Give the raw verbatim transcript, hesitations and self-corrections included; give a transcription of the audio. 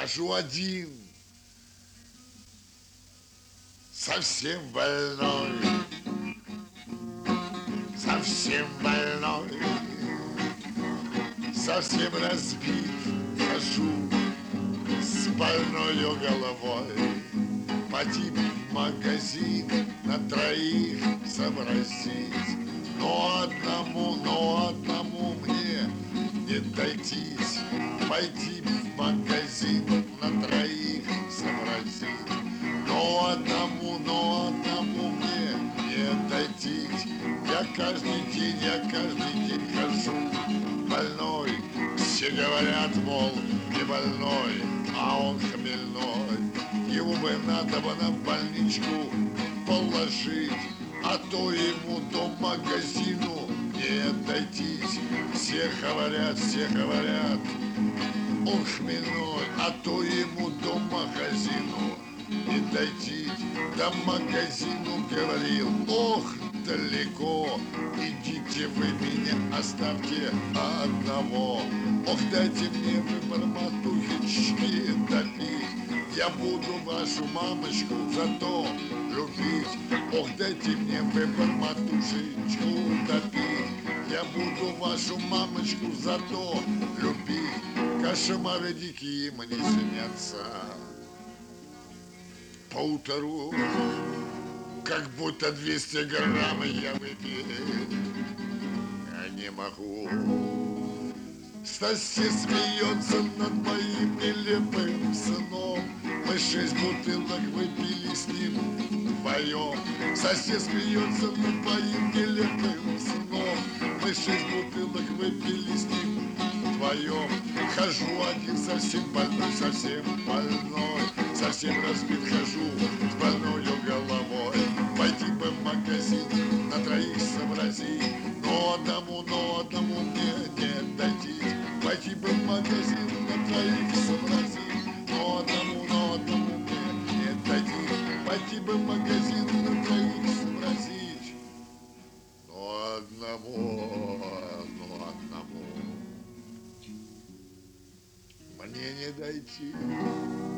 Хожу один, совсем больной, совсем больной, совсем разбит, хожу с больною головой. Пойти в магазин на троих сообразить, но одному, но одному мне не дойтись. Пойти в магазин на троих сообразить, но одному, но одному мне не дойтись. Я каждый день, я каждый день хожу больной. Все говорят, мол, не больной, а он хмельной. Его бы надо бы на больничку положить, а то ему до магазину не дойтись. Все говорят, все говорят, он хмельной, а то ему до магазину не дойти. До магазину говорил, ох, далеко, идите вы меня оставьте одного. Ох, дайте мне вы барматухички допить, я буду вашу мамочку зато любить. Ох, дайте мне вы барматушечку допить, я буду вашу мамочку зато любить. Кошмары дикие мне снятся поутру, как будто двести грамм я выпил, я не могу. Стасси смеется над моим нелепым сыном. Мы шесть бутылок выпили с ним вдвоем. Стасси смеется над моим нелепым сыном. Мы шесть бутылок выпили с ним вдвоем. Хожу один совсем больной, совсем больной, совсем разбит хожу с больною головой. Пойти бы в магазин на троих сообразить, но одному, но одному мне не дойти. Пойти бы в магазин на троих сообразить, но одному, но одному мне не дойти. Пойти бы в магазин на троих сообразить, но одному, но одному мне не дойти.